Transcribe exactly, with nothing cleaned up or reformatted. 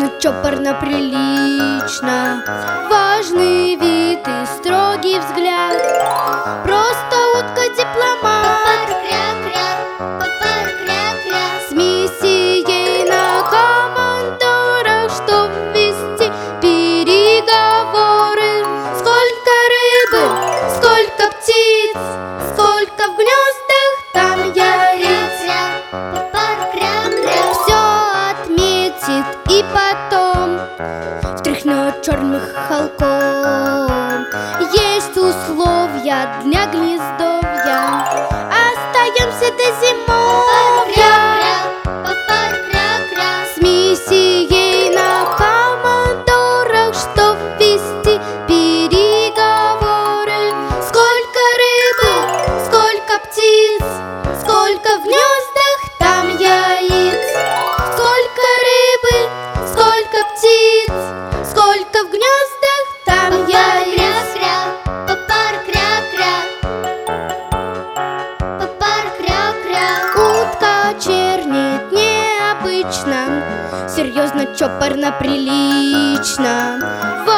Серьезно, чопорно, прилично, важный вид и строгий взгляд. Просто утка-дипломат с миссией на командорах, чтоб вести переговоры. Сколько рыбы, сколько птиц, сколько в гнездах там яиц. Все отметит и потом встряхнет черным холком. Есть условия для гнездовья, остаемся до зимовья с миссией на командорах, чтоб вести переговоры. Сколько рыбы, сколько птиц, сколько в гнездах там яиц. Сколько рыбы, сколько птиц, сколько в гнездах там яиц. Утка чернит необычно, серьезно, чопорно, прилично.